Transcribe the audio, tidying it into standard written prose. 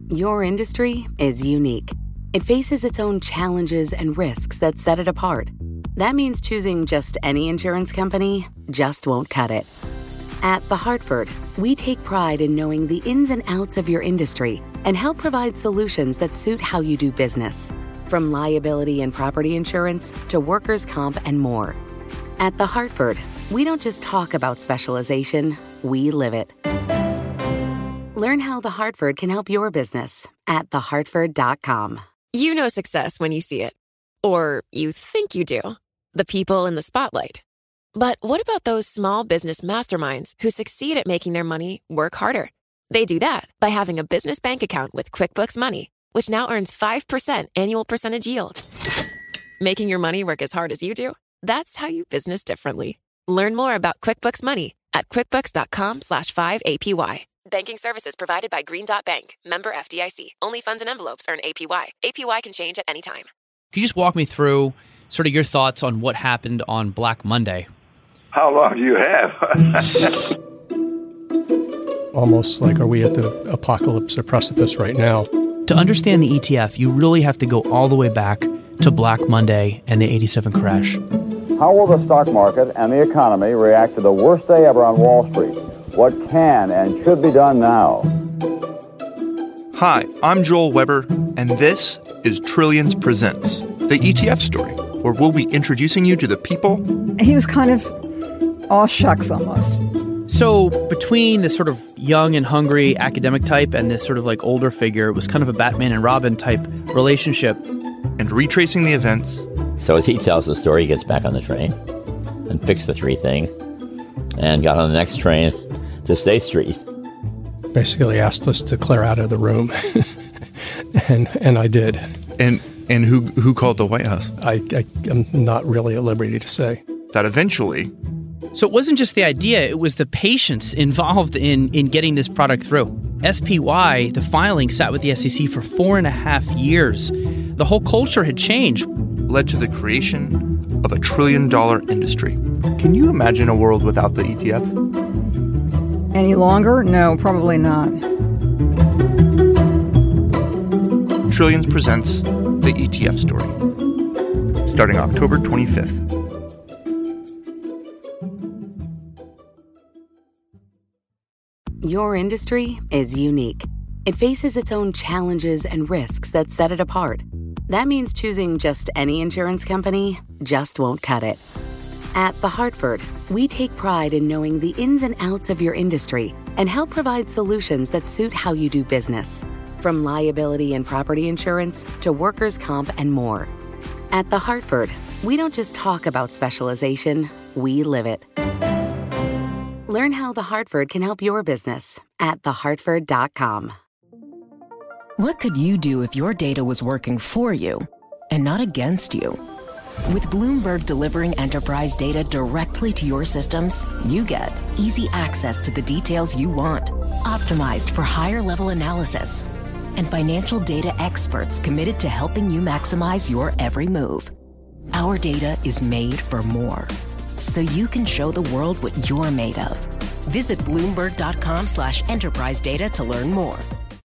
Your industry is unique. It faces its own challenges and risks that set it apart. That means choosing just any insurance company just won't cut it. At The Hartford, we take pride in knowing the ins and outs of your industry and help provide solutions that suit how you do business. From liability and property insurance to workers' comp and more. At The Hartford, we don't just talk about specialization, we live it. Learn how The Hartford can help your business at thehartford.com. You know success when you see it. Or you think you do. The people in the spotlight. But what about those small business masterminds who succeed at making their money work harder? They do that by having a business bank account with QuickBooks Money, which now earns 5% annual percentage yield. Making your money work as hard as you do? That's how you business differently. Learn more about QuickBooks Money at quickbooks.com/5APY. Banking services provided by Green Dot Bank. Member FDIC. Only funds and envelopes earn APY. APY can change at any time. Can you just walk me through sort of your thoughts on what happened on Black Monday? How long do you have? Almost like, are we at the apocalypse or precipice right now? To understand the ETF, you really have to go all the way back to Black Monday and the 87 crash. How will the stock market and the economy react to the worst day ever on Wall Street? What can and should be done now? Hi, I'm Joel Weber, and this is Trillions Presents, the ETF story, where we'll be introducing you to the people. He was kind of all shucks almost. So between this sort of young and hungry academic type and this sort of like older figure, it was kind of a Batman and Robin type relationship. And retracing the events. So as he tells the story, he gets back on the train and fixed the three things and got on the next train to State Street. Basically asked us to clear out of the room, and I did. And who called the White House? I'm not really at liberty to say. That eventually... So it wasn't just the idea, it was the patience involved in getting this product through. SPY, the filing, sat with the SEC for 4.5 years. The whole culture had changed. Led to the creation of $1 trillion industry. Can you imagine a world without the ETF? Any longer? No, probably not. Trillions presents the ETF story. Starting October 25th. Your industry is unique. It faces its own challenges and risks that set it apart. That means choosing just any insurance company just won't cut it. At The Hartford, we take pride in knowing the ins and outs of your industry and help provide solutions that suit how you do business. From liability and property insurance to workers' comp and more. At The Hartford, we don't just talk about specialization, we live it. Learn how The Hartford can help your business at thehartford.com. What could you do if your data was working for you and not against you? With Bloomberg delivering enterprise data directly to your systems, you get easy access to the details you want, optimized for higher level analysis, and financial data experts committed to helping you maximize your every move. Our data is made for more, so you can show the world what you're made of. Visit Bloomberg.com/enterprise data to learn more.